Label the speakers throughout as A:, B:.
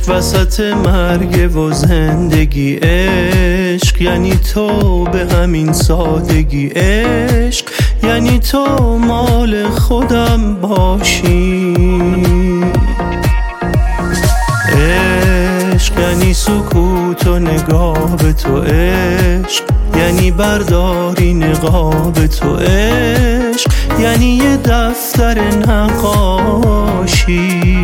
A: وسط مرگ و زندگی. عشق یعنی تو به همین سادگی. عشق یعنی تو مال خودم باشی. عشق یعنی سکوت و نگاه به تو. عشق یعنی برداری نقاب تو. عشق یعنی یه دفتر نقاشی.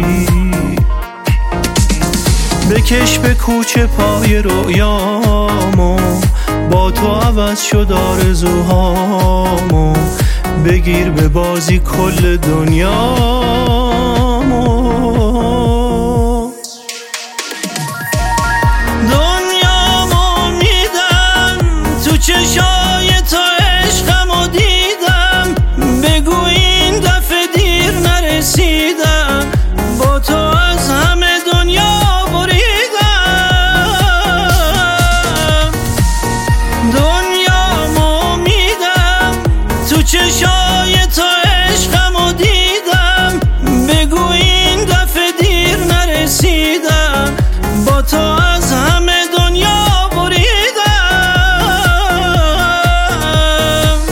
A: بکش به کوچه پای رویامو، با تو عوض شد آرزوهامو. بگیر به بازی کل دنیامو. دنیامو میدم تو چشای تو، عشقمو دیدم. بگو این دفعه دیر نرسیدم، با تو از همه دنیا چشای تو، عشقمو دیدم. بگو این دفعه دیر نرسیدم، با تو از همه دنیا بریدم.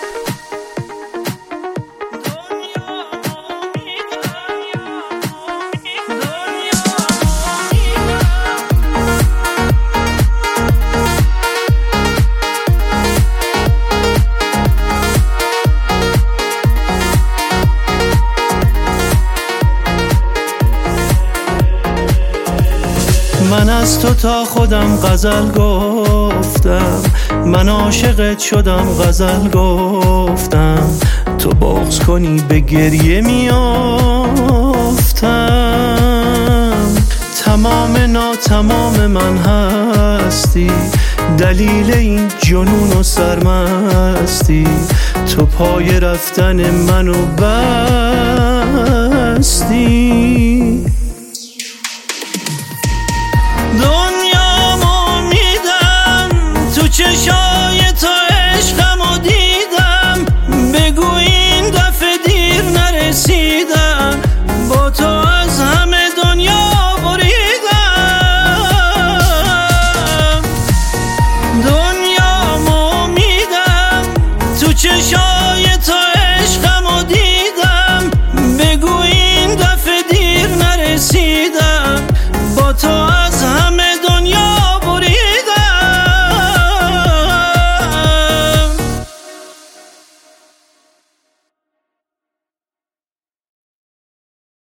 A: من از تو تا خودم غزل گفتم، من عاشقت شدم غزل گفتم. تو بغض کنی به گریه میافتم. تمام ناتمام من هستی، دلیل این جنون و سرمستی. تو پای رفتن منو بستی. دنیامو میدم تو چشای تو، عشقمو دیدم. بگو این دفعه دیر نرسیدم، با تو از همه دنیا بریدم. دنیامو میدم تو چشای تو،